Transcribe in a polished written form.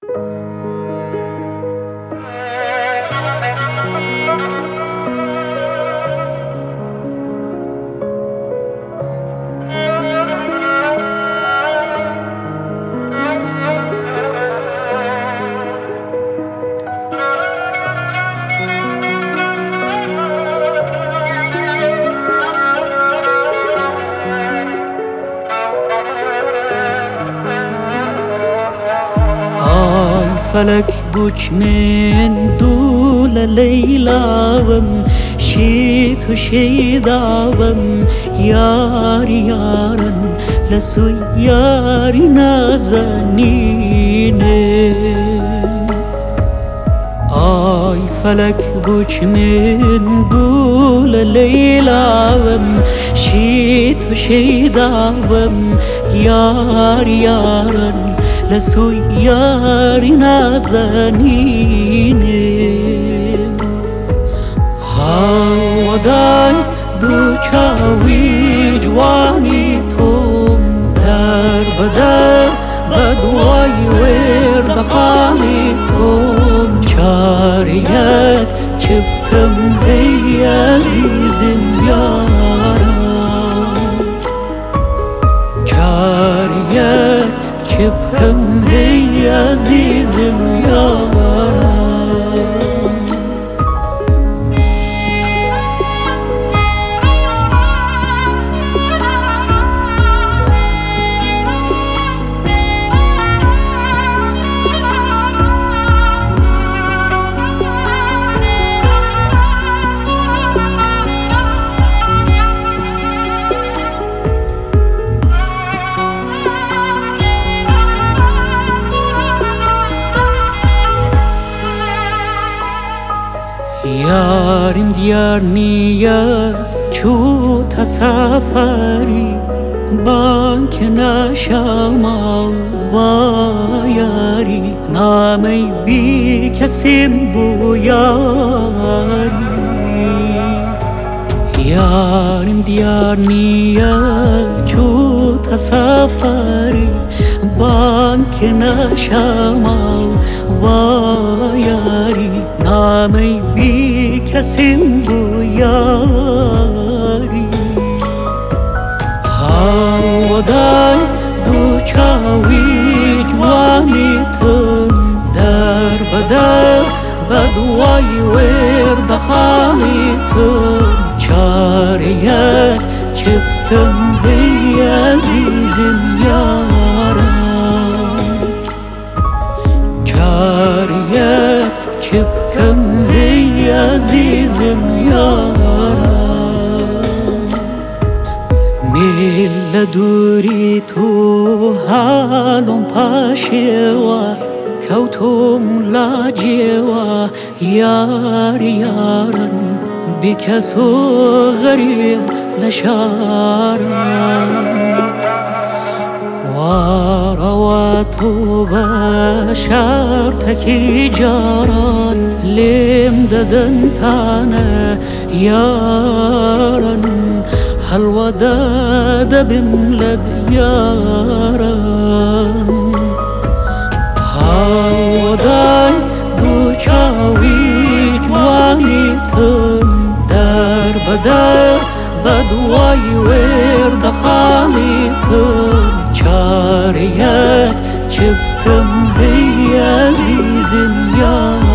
فلك بوش من دول ليلاوم شيت وشيداوم ياري يارن لسو ياري نازنينم آي فلك بوش من دول ليلاوم شيت وشيداوم ياري يارن لسو ياري نازنينم هاوداي دوچاوي جواني توم در بدر بدواي ورد خامي توم شاريك چبكم هي عزيزم يارا شاريك چبكم هي عزيزم يارا يارم ديار نية شو تسافري بانك نشامل وياري نامي بيك سمبو ياري يارم ديار نية شو تسافري بانك نشامل وياري نامي بيك سمبو ياري هاوداي دوچاوي جواني تم در بدر بدواي ورد خامي تم شاريك چبكم هي عزيزم يارا شاريك چبكم هي عزيزم يارا ميل دوري تو حالم پاشوا كوتم لاجوا يار يارن بكسو غريب لشارن ورواتو بشارتكي جاران لم ددن تانا يارن هالوداد بملد يارن هالوداي دوچاوي جواني تم در بدر بدواي ورد خامي تم شاريك چبكم هي عزيزم يارا